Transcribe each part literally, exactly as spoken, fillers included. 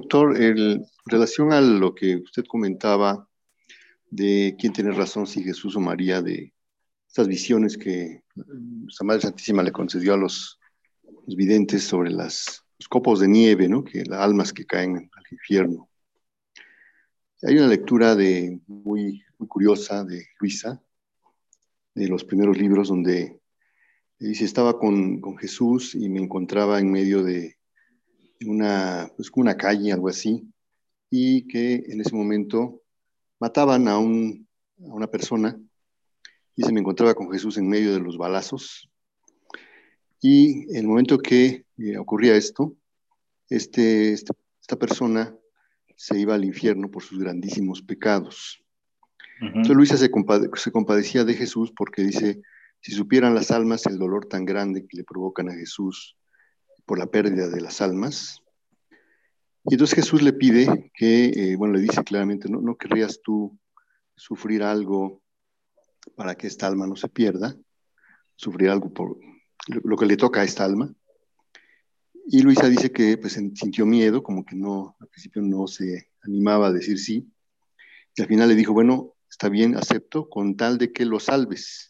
doctor, el, en relación a lo que usted comentaba de quién tiene razón, si Jesús o María, de estas visiones que Nuestra Madre Santísima le concedió a los, los videntes sobre las, los copos de nieve, ¿no? Que las almas que caen al infierno. Hay una lectura de, muy, muy curiosa de Luisa, de los primeros libros, donde dice, estaba con, con Jesús y me encontraba en medio de una, pues, una calle, algo así, y que en ese momento mataban a, un, a una persona y se me encontraba con Jesús en medio de los balazos. Y en el momento que eh, ocurría esto, este, este, esta persona se iba al infierno por sus grandísimos pecados. Uh-huh. Entonces Luisa se, compade se compadecía de Jesús porque dice, si supieran las almas el dolor tan grande que le provocan a Jesús por la pérdida de las almas. Y entonces Jesús le pide que, eh, bueno, le dice claramente, no, no querrías tú sufrir algo para que esta alma no se pierda, sufrir algo por lo que le toca a esta alma. Y Luisa dice que pues sintió miedo, como que no, al principio no se animaba a decir sí. Y al final le dijo, bueno, está bien, acepto, con tal de que lo salves.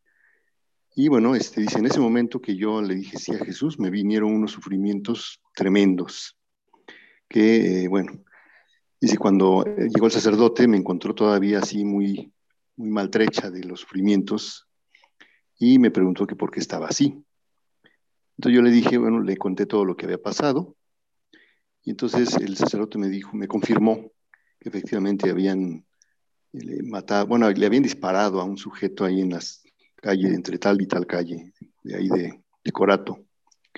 Y bueno, este, dice, en ese momento que yo le dije sí a Jesús, me vinieron unos sufrimientos tremendos. Que, eh, bueno, dice, cuando llegó el sacerdote me encontró todavía así muy, muy maltrecha de los sufrimientos y me preguntó que por qué estaba así. Entonces yo le dije, bueno, le conté todo lo que había pasado y entonces el sacerdote me dijo, me confirmó que efectivamente habían le matado, bueno, le habían disparado a un sujeto ahí en las calles, entre tal y tal calle, de ahí de, de Corato.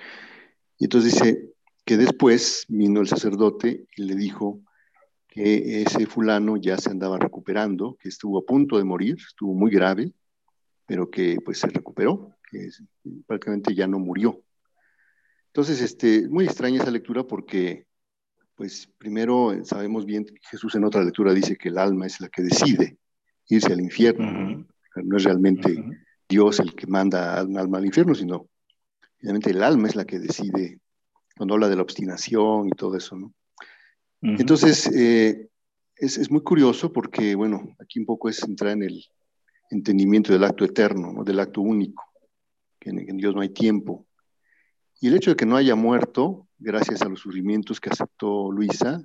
Y entonces dice que después vino el sacerdote y le dijo que ese fulano ya se andaba recuperando, que estuvo a punto de morir, estuvo muy grave, pero que pues se recuperó, que prácticamente ya no murió. Entonces, este, muy extraña esa lectura porque, pues primero sabemos bien que Jesús en otra lectura dice que el alma es la que decide irse al infierno, uh-huh. ¿no? No es realmente uh-huh. Dios el que manda a un alma al infierno, sino realmente el alma es la que decide cuando habla de la obstinación y todo eso, ¿no? Uh-huh. Entonces, eh, es, es muy curioso porque, bueno, aquí un poco es entrar en el entendimiento del acto eterno, ¿no? Del acto único, que en, en Dios no hay tiempo. Y el hecho de que no haya muerto, gracias a los sufrimientos que aceptó Luisa,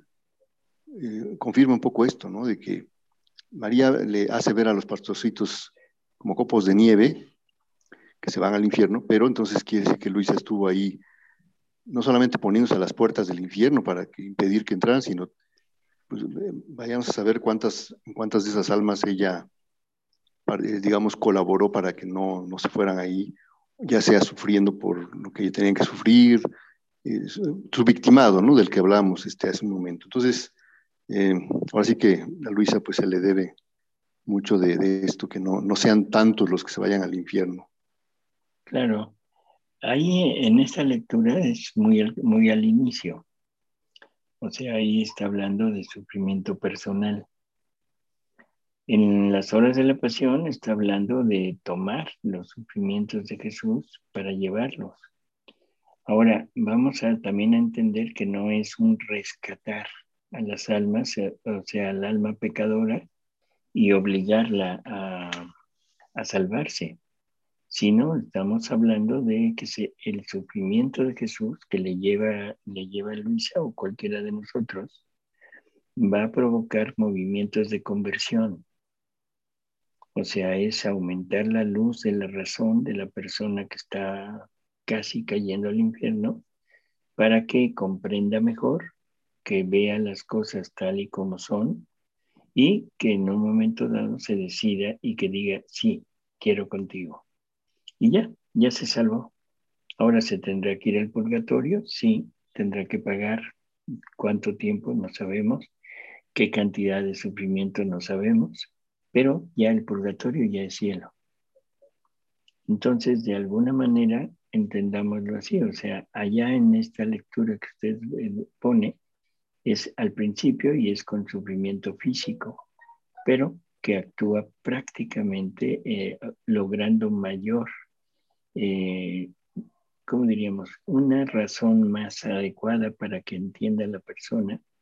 eh, confirma un poco esto, ¿no? De que María le hace ver a los pastorcitos como copos de nieve que se van al infierno, pero entonces quiere decir que Luisa estuvo ahí no solamente poniéndose a las puertas del infierno para que, impedir que entraran, sino pues, vayamos a saber cuántas, cuántas de esas almas ella, digamos, colaboró para que no, no se fueran ahí, ya sea sufriendo por lo que tenían que sufrir, eh, su victimado, ¿no? Del que hablamos este, hace un momento. Entonces, eh, ahora sí que a Luisa pues se le debe mucho de, de esto, que no, no sean tantos los que se vayan al infierno. Claro, ahí en esta lectura es muy, muy al inicio, o sea, ahí está hablando de sufrimiento personal. En las horas de la pasión está hablando de tomar los sufrimientos de Jesús para llevarlos. Ahora, vamos a también a entender que no es un rescatar a las almas, o sea, al alma pecadora, y obligarla a, a salvarse, sino estamos hablando de que se, el sufrimiento de Jesús que le lleva, le lleva a Luisa o cualquiera de nosotros va a provocar movimientos de conversión. O sea, es aumentar la luz de la razón de la persona que está casi cayendo al infierno para que comprenda mejor, que vea las cosas tal y como son y que en un momento dado se decida y que diga, sí, quiero contigo. Y ya, ya se salvó. Ahora se tendrá que ir al purgatorio, sí, tendrá que pagar cuánto tiempo, no sabemos, qué cantidad de sufrimiento no sabemos, pero ya el purgatorio ya es cielo. Entonces, de alguna manera, entendámoslo así, o sea, allá en esta lectura que usted pone, es al principio y es con sufrimiento físico, pero que actúa prácticamente eh, logrando mayor, eh, ¿cómo diríamos? Una razón más adecuada para que entienda la persona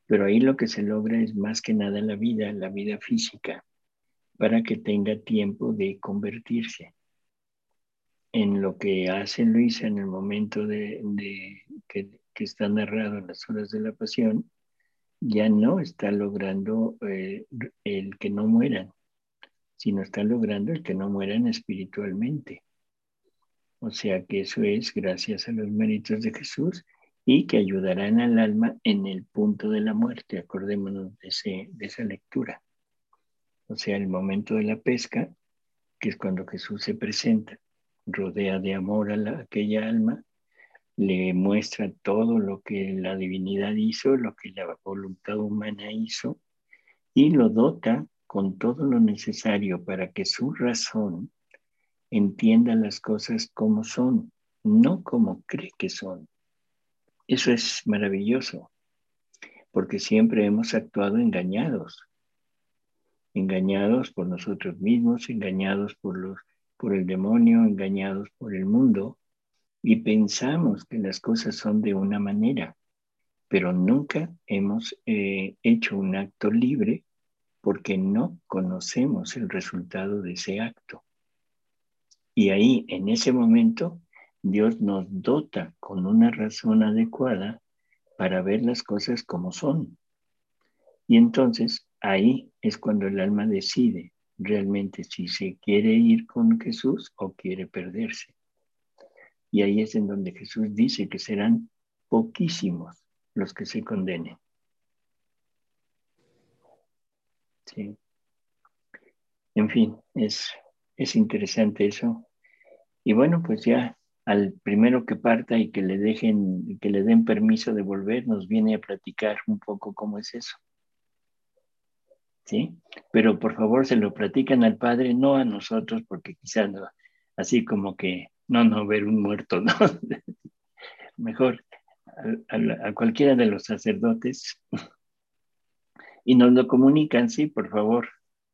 Pero ahí lo que se logra es más que nada la vida, la vida física, para que tenga tiempo de convertirse. En lo que hace Luisa en el momento de, de que, que está narrado en las horas de la pasión, ya no está logrando eh, el que no mueran, sino está logrando el que no mueran espiritualmente. O sea que eso es gracias a los méritos de Jesús y que ayudarán al alma en el punto de la muerte. Acordémonos de, ese, de esa lectura. O sea, el momento de la pesca, que es cuando Jesús se presenta, rodea de amor a la, aquella alma, le muestra todo lo que la divinidad hizo, lo que la voluntad humana hizo, y lo dota con todo lo necesario para que su razón entienda las cosas como son, no como cree que son. Eso es maravilloso, porque siempre hemos actuado engañados, engañados por nosotros mismos, engañados por los, por el demonio, engañados por el mundo, y pensamos que las cosas son de una manera, pero nunca hemos eh, hecho un acto libre porque no conocemos el resultado de ese acto. Y ahí, en ese momento, Dios nos dota con una razón adecuada para ver las cosas como son. Y entonces, ahí es cuando el alma decide realmente si se quiere ir con Jesús o quiere perderse. Y ahí es en donde Jesús dice que serán poquísimos los que se condenen. Sí. En fin, es, es interesante eso. Y bueno, pues ya al primero que parta y que le dejen, que le den permiso de volver, nos viene a platicar un poco cómo es eso. ¿Sí? Pero por favor se lo platican al padre, no a nosotros, porque quizás no, así como que no, no ver un muerto, ¿no? Mejor a, a, a cualquiera de los sacerdotes y nos lo comunican, sí, por favor.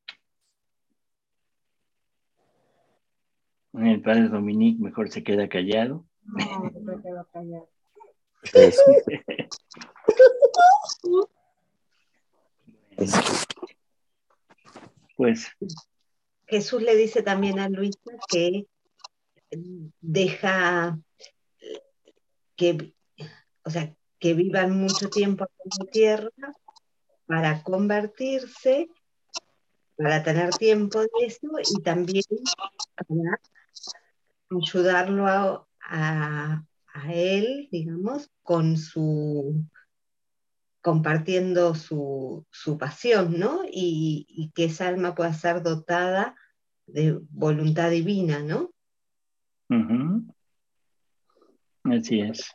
El padre Dominique mejor se queda callado. No, se quedó callado. Eso. Pues Jesús le dice también a Luisa que deja que, o sea, que vivan mucho tiempo en la tierra para convertirse, para tener tiempo de eso y también para ayudarlo a, a, a él, digamos, con su compartiendo su, su pasión, ¿no? Y, y que esa alma pueda ser dotada de voluntad divina, ¿no? uh-huh. Así es.